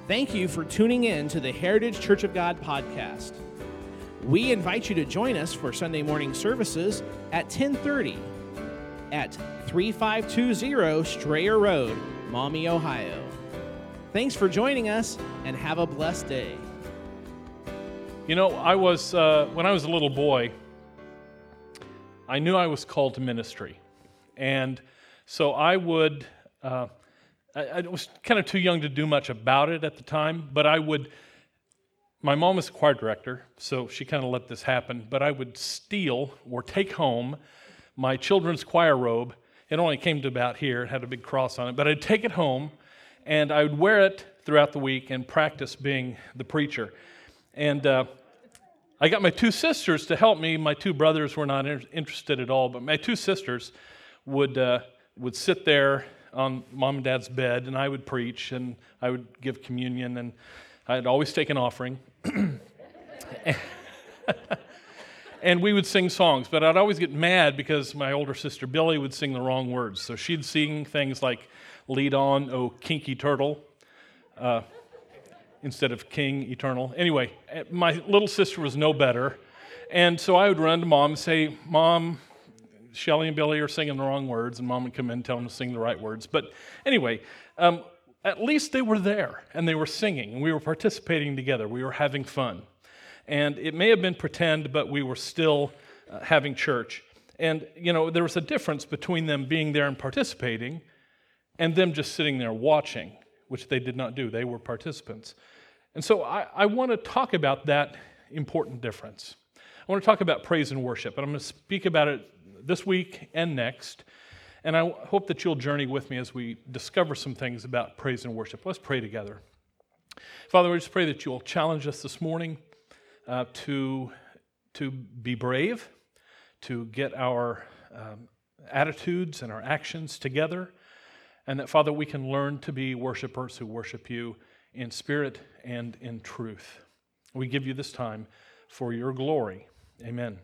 Thank you for tuning in to the Heritage Church of God podcast. We invite you to join us for Sunday morning services at 10:30 at 3520 Strayer Road, Maumee, Ohio. Thanks for joining us, and have a blessed day. You know, when I was a little boy, I knew I was called to ministry. And so I was kind of too young to do much about it at the time, but my mom was a choir director, so she kind of let this happen, but I would steal or take home my children's choir robe. It only came to about here, it had a big cross on it, but I'd take it home, and I would wear it throughout the week and practice being the preacher. And I got my two sisters to help me. My two brothers were not interested at all, but my two sisters would sit there on mom and dad's bed, and I would preach, and I would give communion, and I'd always take an offering. And we would sing songs, but I'd always get mad because my older sister Billy would sing the wrong words. So she'd sing things like, "Lead on, oh kinky turtle," instead of "King Eternal." Anyway, my little sister was no better, and so I would run to Mom and say, "Mom, Shelly and Billy are singing the wrong words," and Mom would come in and tell them to sing the right words. But anyway, at least they were there, and they were singing, and we were participating together. We were having fun. And it may have been pretend, but we were still having church. And, you know, there was a difference between them being there and participating and them just sitting there watching, which they did not do. They were participants. And so I want to talk about that important difference. I want to talk about praise and worship, and I'm going to speak about it this week and next, and I hope that you'll journey with me as we discover some things about praise and worship. Let's pray together. Father, we just pray that you'll challenge us this morning to be brave, to get our attitudes and our actions together, and that, Father, we can learn to be worshipers who worship you in spirit and in truth. We give you this time for your glory. Amen.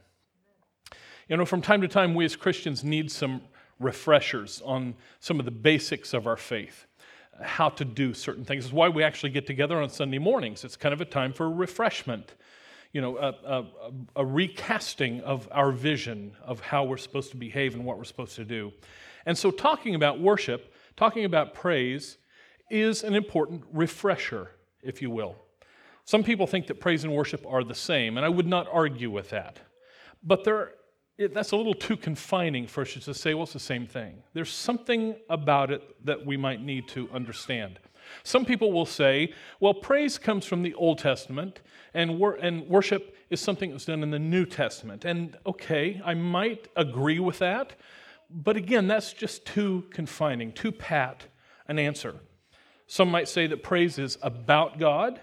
You know, from time to time, we as Christians need some refreshers on some of the basics of our faith, how to do certain things. It's why we actually get together on Sunday mornings. It's kind of a time for refreshment, you know, a recasting of our vision of how we're supposed to behave and what we're supposed to do. And so talking about worship, talking about praise, is an important refresher, if you will. Some people think that praise and worship are the same, and I would not argue with that. But that's a little too confining for us to say, well, it's the same thing. There's something about it that we might need to understand. Some people will say, well, praise comes from the Old Testament, and worship is something that was done in the New Testament. And okay, I might agree with that, but again, that's just too confining, too pat an answer. Some might say that praise is about God,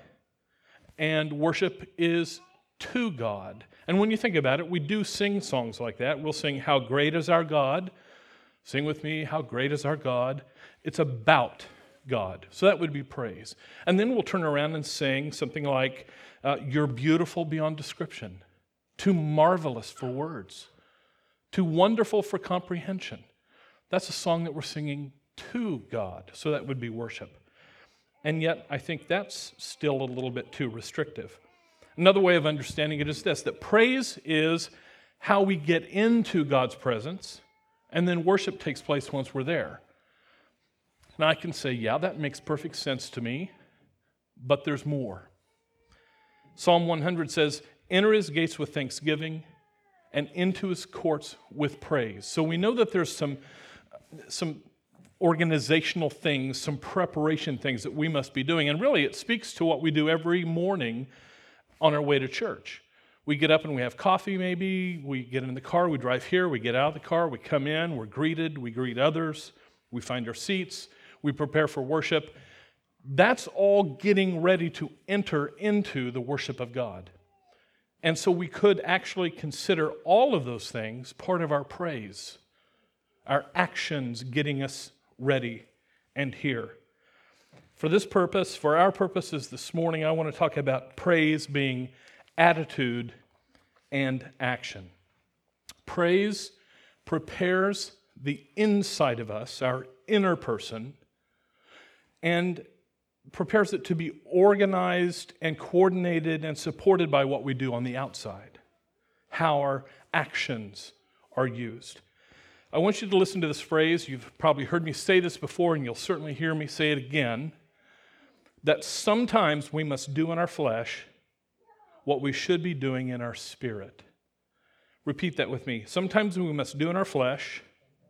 and worship is to God. And when you think about it, we do sing songs like that. We'll sing, "How Great Is Our God." Sing with me, "How Great Is Our God." It's about God. So that would be praise. And then we'll turn around and sing something like, "You're beautiful beyond description, too marvelous for words, too wonderful for comprehension." That's a song that we're singing to God. So that would be worship. And yet, I think that's still a little bit too restrictive. Another way of understanding it is this, that praise is how we get into God's presence, and then worship takes place once we're there. Now I can say, yeah, that makes perfect sense to me, but there's more. Psalm 100 says, "Enter his gates with thanksgiving and into his courts with praise." So we know that there's some organizational things, some preparation things that we must be doing, and really it speaks to what we do every morning on our way to church. We get up and we have coffee maybe, we get in the car, we drive here, we get out of the car, we come in, we're greeted, we greet others, we find our seats, we prepare for worship. That's all getting ready to enter into the worship of God. And so we could actually consider all of those things part of our praise, our actions getting us ready and here. For this purpose, for our purposes this morning, I want to talk about praise being attitude and action. Praise prepares the inside of us, our inner person, and prepares it to be organized and coordinated and supported by what we do on the outside, how our actions are used. I want you to listen to this phrase. You've probably heard me say this before, and you'll certainly hear me say it again, that sometimes we must do in our flesh what we should be doing in our spirit. Repeat that with me. Sometimes we must do in our flesh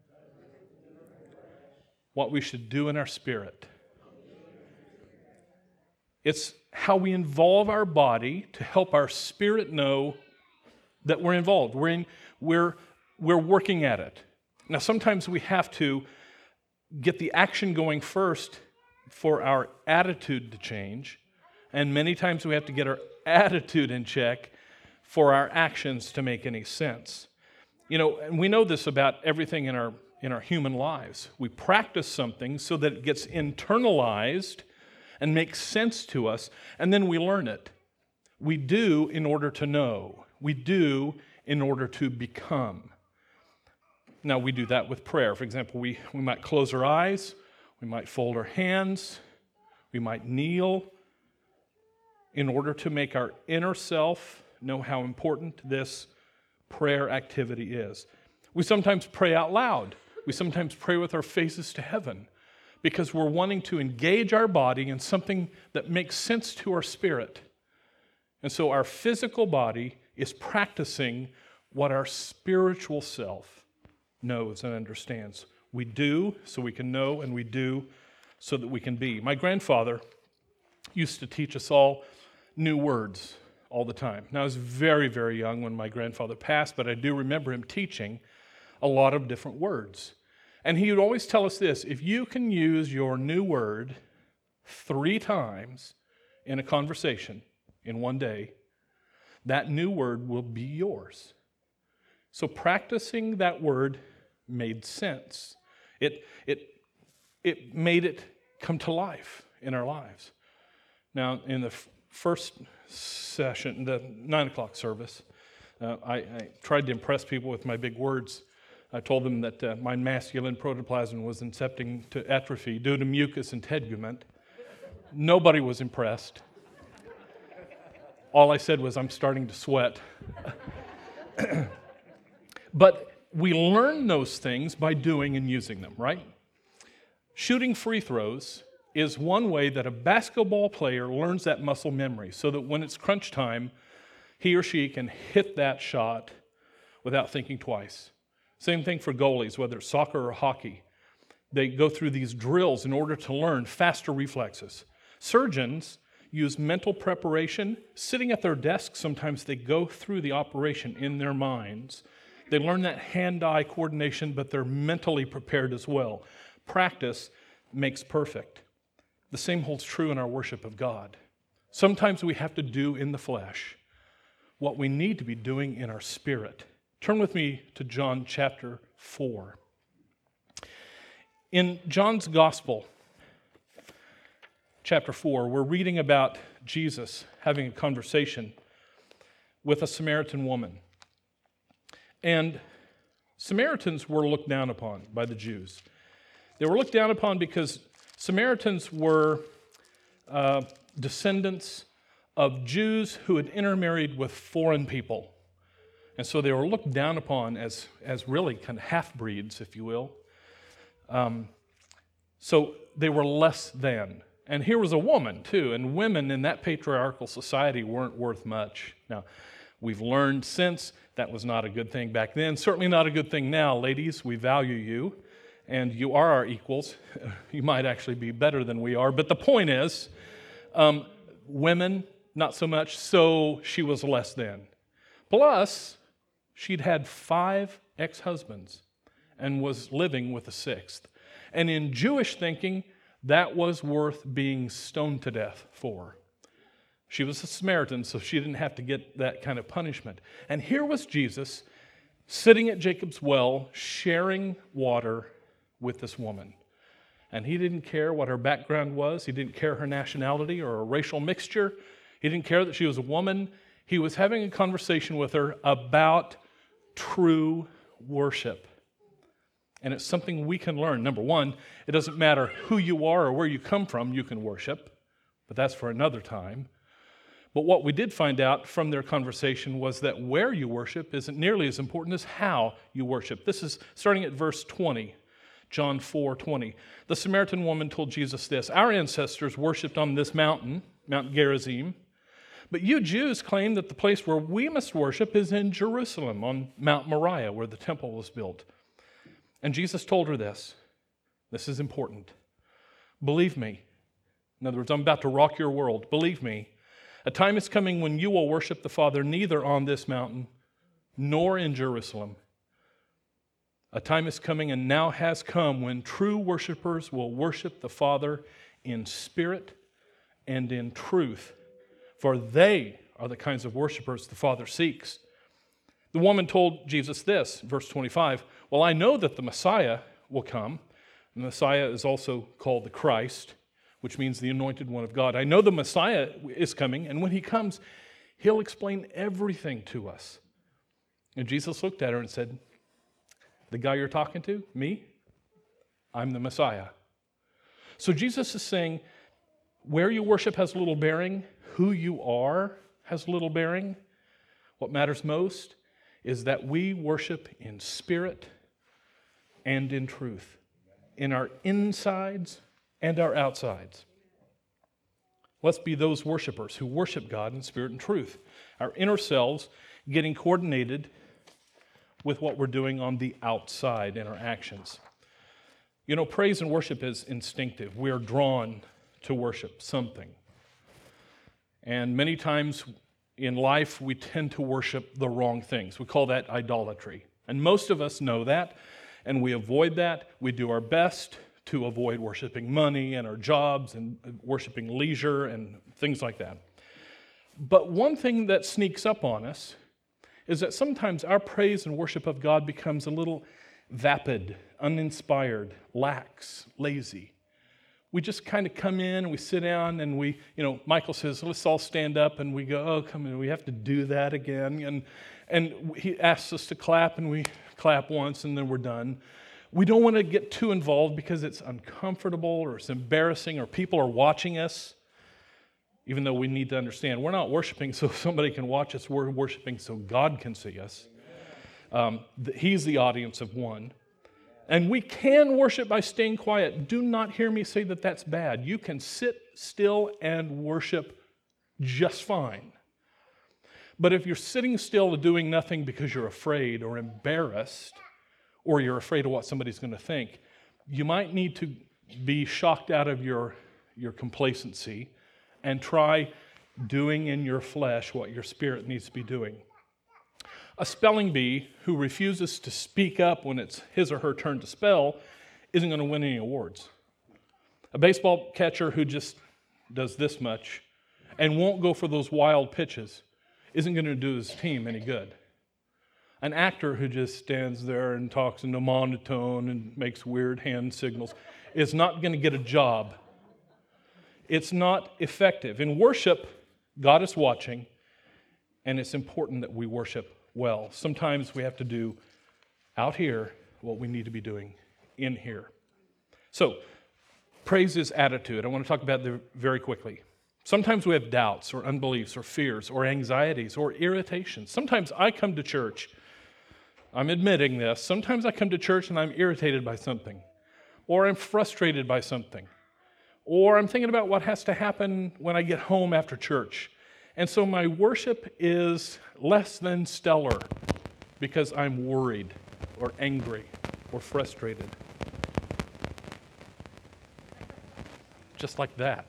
what we should do in our spirit. It's how we involve our body to help our spirit know that we're involved. We're working at it. Now, sometimes we have to get the action going first for our attitude to change, and many times we have to get our attitude in check for our actions to make any sense. And we know this about everything in our human lives. We practice something so that it gets internalized and makes sense to us, and then we learn it. We do in order to know. We do in order to become. Now, we do that with prayer. For example, we might close our eyes, we might fold our hands, we might kneel in order to make our inner self know how important this prayer activity is. We sometimes pray out loud. We sometimes pray with our faces to heaven because we're wanting to engage our body in something that makes sense to our spirit. And so our physical body is practicing what our spiritual self knows and understands. We do so we can know, and we do so that we can be. My grandfather used to teach us all new words all the time. Now, I was very, very young when my grandfather passed, but I do remember him teaching a lot of different words. And he would always tell us this: if you can use your new word 3 times in a conversation in one day, that new word will be yours. So practicing that word made sense. It made it come to life in our lives. Now, in the first session, the 9 o'clock service, I tried to impress people with my big words. I told them that my masculine protoplasm was incepting to atrophy due to mucus and tegument. Nobody was impressed. All I said was, I'm starting to sweat. But we learn those things by doing and using them, right? Shooting free throws is one way that a basketball player learns that muscle memory so that when it's crunch time, he or she can hit that shot without thinking twice. Same thing for goalies, whether it's soccer or hockey. They go through these drills in order to learn faster reflexes. Surgeons use mental preparation. Sitting at their desk, sometimes they go through the operation in their minds. They learn that hand-eye coordination, but they're mentally prepared as well. Practice makes perfect. The same holds true in our worship of God. Sometimes we have to do in the flesh what we need to be doing in our spirit. Turn with me to John chapter 4. In John's Gospel, chapter 4, we're reading about Jesus having a conversation with a Samaritan woman. And Samaritans were looked down upon by the Jews. They were looked down upon because Samaritans were descendants of Jews who had intermarried with foreign people. And so they were looked down upon as really kind of half-breeds, if you will. So they were less than. And here was a woman, too, and women in that patriarchal society weren't worth much. Now, we've learned since that was not a good thing back then, certainly not a good thing now. Ladies, we value you, and you are our equals. You might actually be better than we are, but the point is, women, not so much, so she was less than. Plus, she'd had 5 ex-husbands and was living with a 6th. And in Jewish thinking, that was worth being stoned to death for. She was a Samaritan, so she didn't have to get that kind of punishment. And here was Jesus sitting at Jacob's well, sharing water with this woman. And he didn't care what her background was. He didn't care her nationality or a racial mixture. He didn't care that she was a woman. He was having a conversation with her about true worship. And it's something we can learn. Number one, it doesn't matter who you are or where you come from, you can worship. but that's for another time. But what we did find out from their conversation was that where you worship isn't nearly as important as how you worship. This is starting at verse 20, John 4:20. The Samaritan woman told Jesus this, "Our ancestors worshipped on this mountain, Mount Gerizim, but you Jews claim that the place where we must worship is in Jerusalem, on Mount Moriah, where the temple was built." And Jesus told her this. This is important. Believe me. In other words, I'm about to rock your world. Believe me. A time is coming when you will worship the Father neither on this mountain nor in Jerusalem. A time is coming and now has come when true worshipers will worship the Father in spirit and in truth, for they are the kinds of worshipers the Father seeks. The woman told Jesus this, verse 25, "Well, I know that the Messiah will come." The Messiah is also called the Christ, which means the anointed one of God. "I know the Messiah is coming, and when he comes, he'll explain everything to us." And Jesus looked at her and said, "The guy you're talking to, me, I'm the Messiah." So Jesus is saying, where you worship has little bearing, who you are has little bearing. What matters most is that we worship in spirit and in truth, in our insides and our outsides. Let's be those worshipers who worship God in spirit and truth, our inner selves getting coordinated with what we're doing on the outside in our actions. You know, praise and worship is instinctive. We are drawn to worship something. And many times in life, we tend to worship the wrong things. We call that idolatry. And most of us know that, and we avoid that. We do our best to avoid worshiping money and our jobs and worshiping leisure and things like that. But one thing that sneaks up on us is that sometimes our praise and worship of God becomes a little vapid, uninspired, lax, lazy. We just kind of come in and we sit down and Michael says, "Let's all stand up," and we go, "Oh, come in, we have to do that again." And he asks us to clap and we clap once and then we're done. We don't want to get too involved because it's uncomfortable or it's embarrassing or people are watching us, even though we need to understand we're not worshiping so somebody can watch us, we're worshiping so God can see us. He's the audience of one. And we can worship by staying quiet. Do not hear me say that that's bad. You can sit still and worship just fine. But if you're sitting still and doing nothing because you're afraid or embarrassed, or you're afraid of what somebody's going to think, you might need to be shocked out of your complacency and try doing in your flesh what your spirit needs to be doing. A spelling bee who refuses to speak up when it's his or her turn to spell isn't going to win any awards. A baseball catcher who just does this much and won't go for those wild pitches isn't going to do his team any good. An actor who just stands there and talks in a monotone and makes weird hand signals is not going to get a job. It's not effective. In worship, God is watching, and it's important that we worship well. Sometimes we have to do out here what we need to be doing in here. So, praise is attitude. I want to talk about that very quickly. Sometimes we have doubts or unbeliefs or fears or anxieties or irritations. Sometimes I come to church, I'm admitting this, sometimes I come to church and I'm irritated by something, or I'm frustrated by something, or I'm thinking about what has to happen when I get home after church. And so my worship is less than stellar because I'm worried or angry or frustrated. Just like that.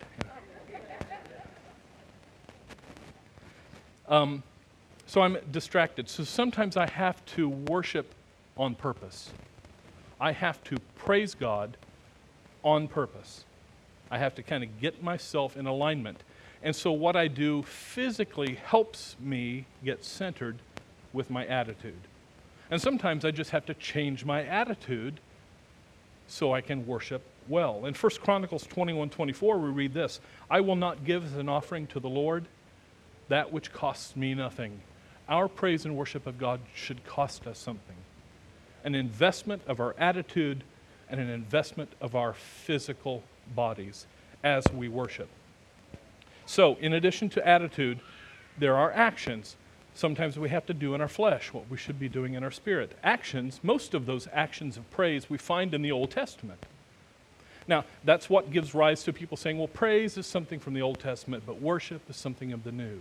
So I'm distracted. So sometimes I have to worship on purpose. I have to praise God on purpose. I have to kind of get myself in alignment. And so what I do physically helps me get centered with my attitude. And sometimes I just have to change my attitude so I can worship well. In 1 Chronicles 21:24, we read this, "I will not give as an offering to the Lord that which costs me nothing." Our praise and worship of God should cost us something. An investment of our attitude and an investment of our physical bodies as we worship. So, in addition to attitude, there are actions. Sometimes we have to do in our flesh what we should be doing in our spirit. Actions, most of those actions of praise we find in the Old Testament. Now, that's what gives rise to people saying, well, praise is something from the Old Testament, but worship is something of the New.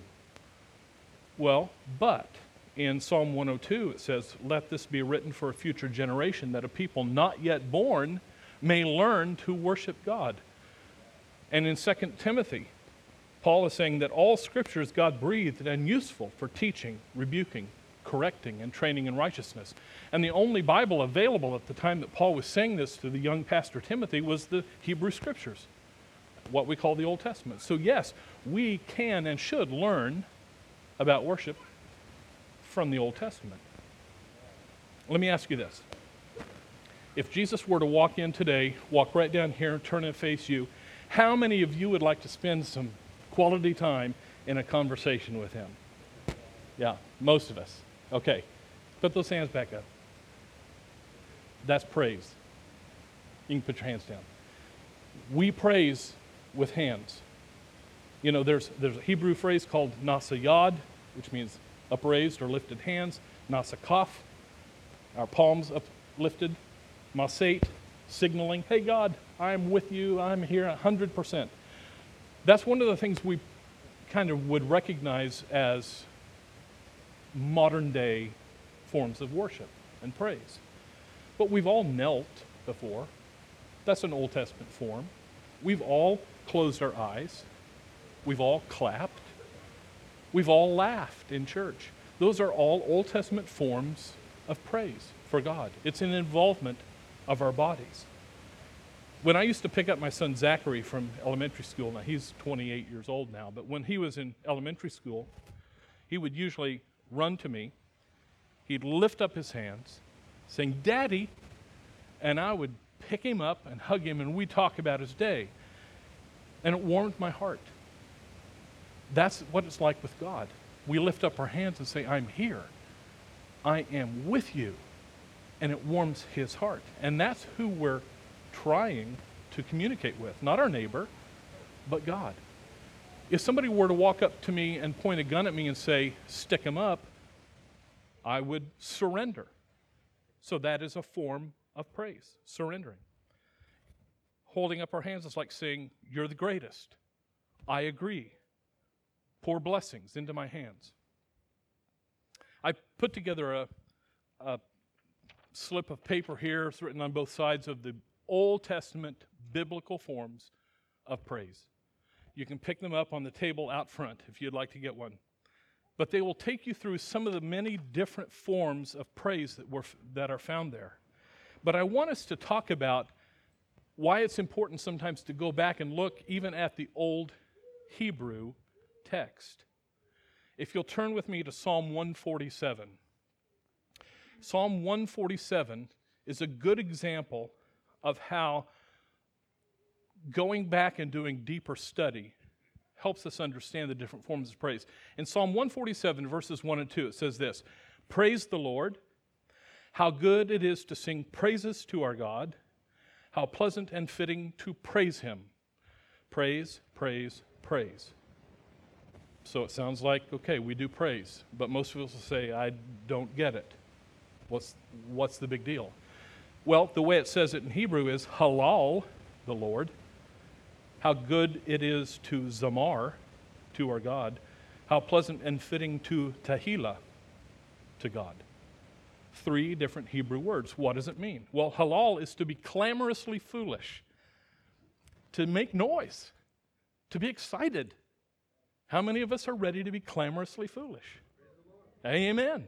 Well, but in Psalm 102 it says, let this be written for a future generation, that a people not yet born may learn to worship God. And in 2 Timothy, Paul is saying that all Scripture is God-breathed and useful for teaching, rebuking, correcting, and training in righteousness. And the only Bible available at the time that Paul was saying this to the young pastor Timothy was the Hebrew Scriptures, what we call the Old Testament. So yes, we can and should learn about worship from the Old Testament. Let me ask you this. If Jesus were to walk in today, walk right down here and turn and face you, how many of you would like to spend some quality time in a conversation with him? Yeah, most of us. Okay, put those hands back up. That's praise. You can put your hands down. We praise with hands. You know, there's a Hebrew phrase called nasayad, which means upraised or lifted hands. Nasakaf, our palms uplifted. Masate, signaling, hey God, I'm with you, I'm here 100%. That's one of the things we kind of would recognize as modern day forms of worship and praise. But we've all knelt before. That's an Old Testament form. We've all closed our eyes. We've all clapped. We've all laughed in church. Those are all Old Testament forms of praise for God. It's an involvement of our bodies. When I used to pick up my son Zachary from elementary school, now he's 28 years old now, but when he was in elementary school, he would usually run to me. He'd lift up his hands, saying, Daddy, and I would pick him up and hug him, and we'd talk about his day. And it warmed my heart. That's what it's like with God. We lift up our hands and say, I'm here. I am with you. And it warms his heart. And that's who we're trying to communicate with. Not our neighbor, but God. If somebody were to walk up to me and point a gun at me and say, stick him up, I would surrender. So that is a form of praise, surrendering. Holding up our hands is like saying, you're the greatest. I agree. Pour blessings into my hands. I put together a slip of paper here. It's written on both sides of the Old Testament biblical forms of praise. You can pick them up on the table out front if you'd like to get one. But they will take you through some of the many different forms of praise that are found there. But I want us to talk about why it's important sometimes to go back and look even at the old Hebrew text. If you'll turn with me to Psalm 147. Psalm 147 is a good example of how going back and doing deeper study helps us understand the different forms of praise. In Psalm 147, verses 1 and 2, it says this, Praise the Lord, how good it is to sing praises to our God, how pleasant and fitting to praise Him. Praise, praise, praise. So it sounds like, okay, we do praise, but most of us will say, I don't get it. What's the big deal? Well, the way it says it in Hebrew is halal, the Lord. How good it is to zamar, to our God. How pleasant and fitting to tahila, to God. 3 different Hebrew words. What does it mean? Well, halal is to be clamorously foolish, to make noise, to be excited. How many of us are ready to be clamorously foolish? Amen.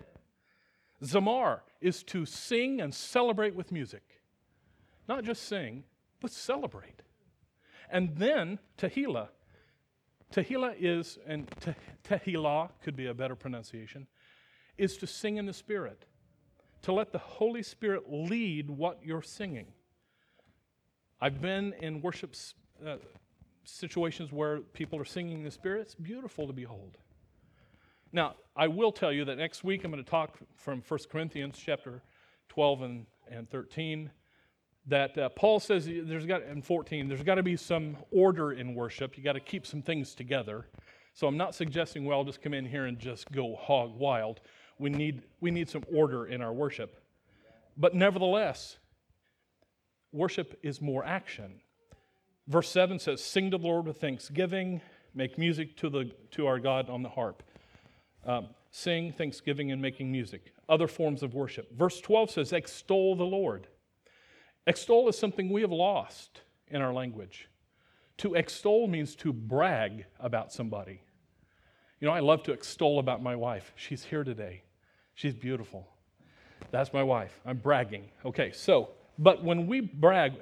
Zamar is to sing and celebrate with music. Not just sing, but celebrate. And then Tehillah. Tehillah is, and Tehillah could be a better pronunciation, is to sing in the Spirit. To let the Holy Spirit lead what you're singing. I've been in worship situations where people are singing in the Spirit. It's beautiful to behold. Now, I will tell you that next week I'm going to talk from 1 Corinthians chapter 12 and 13. that Paul says in 14, there's got to be some order in worship. You got to keep some things together. So I'm not suggesting, well, just come in here and just go hog wild. We need some order in our worship. But nevertheless, worship is more action. Verse 7 says, sing to the Lord with thanksgiving, make music to our God on the harp. Sing, thanksgiving, and making music. Other forms of worship. Verse 12 says, extol the Lord. Extol is something we have lost in our language. To extol means to brag about somebody. You know, I love to extol about my wife. She's here today. She's beautiful. That's my wife. I'm bragging. Okay, but when we brag,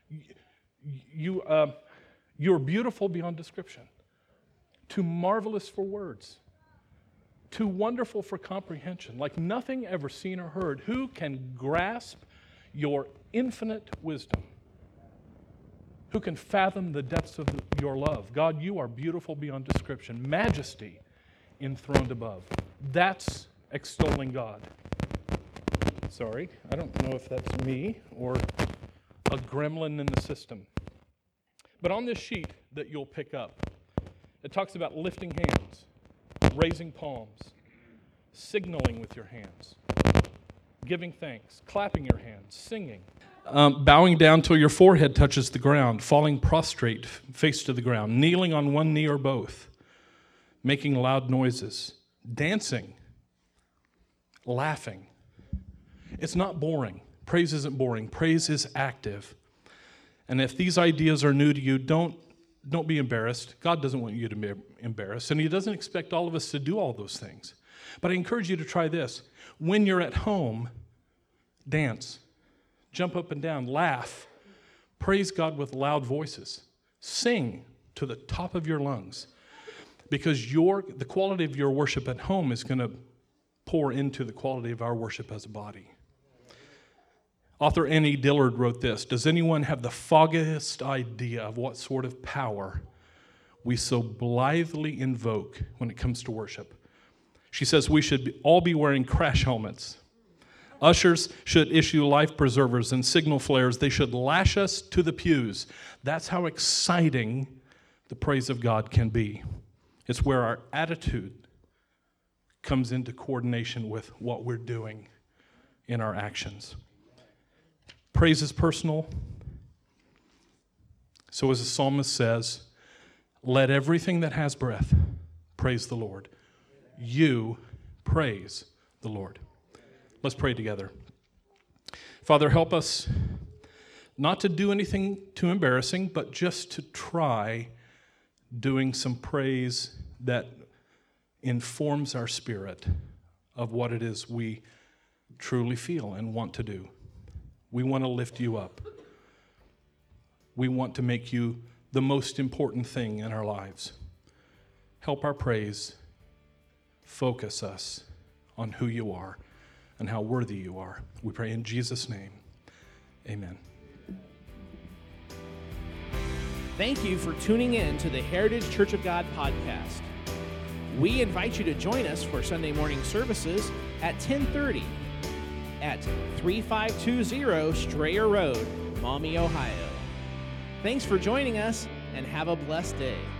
you're beautiful beyond description. Too marvelous for words. Too wonderful for comprehension. Like nothing ever seen or heard. Who can grasp your infinite wisdom? Who can fathom the depths of your love? God, you are beautiful beyond description. Majesty enthroned above. That's extolling God. Sorry, I don't know if that's me or a gremlin in the system. But on this sheet that you'll pick up, it talks about lifting hands, raising palms, signaling with your hands, giving thanks, clapping your hands, singing, bowing down till your forehead touches the ground, falling prostrate, face to the ground, kneeling on one knee or both, making loud noises, dancing, laughing. It's not boring. Praise isn't boring. Praise is active. And if these ideas are new to you, don't be embarrassed. God doesn't want you to be embarrassed, and He doesn't expect all of us to do all those things. But I encourage you to try this. When you're at home, dance, jump up and down, laugh, praise God with loud voices, sing to the top of your lungs, because the quality of your worship at home is going to pour into the quality of our worship as a body. Author N.E. Dillard wrote this: does anyone have the foggiest idea of what sort of power we so blithely invoke when it comes to worship? She says we should all be wearing crash helmets. Ushers should issue life preservers and signal flares. They should lash us to the pews. That's how exciting the praise of God can be. It's where our attitude comes into coordination with what we're doing in our actions. Praise is personal. So as the psalmist says, let everything that has breath praise the Lord. You praise the Lord. Let's pray together. Father, help us not to do anything too embarrassing, but just to try doing some praise that informs our spirit of what it is we truly feel and want to do. We want to lift you up. We want to make you the most important thing in our lives. Help our praise focus us on who you are and how worthy you are. We pray in Jesus' name. Amen. Thank you for tuning in to the Heritage Church of God podcast. We invite you to join us for Sunday morning services at 10:30 at 3520 Strayer Road, Maumee, Ohio. Thanks for joining us, and have a blessed day.